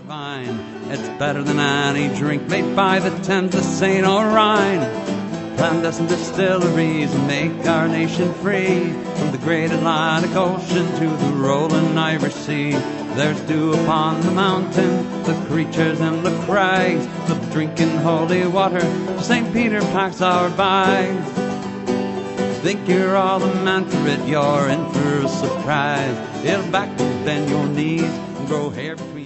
divine. It's better than any drink made by the Thames, the Seine or Rhine. Clandestine distilleries make our nation free. From the great Atlantic Ocean to the rolling Irish Sea, there's dew upon the mountain, the creatures and the crags. The drinking holy water, St. Peter packs our bags. Think you're all the man for it, you're in for a surprise. It'll back to bend your knees and grow hair between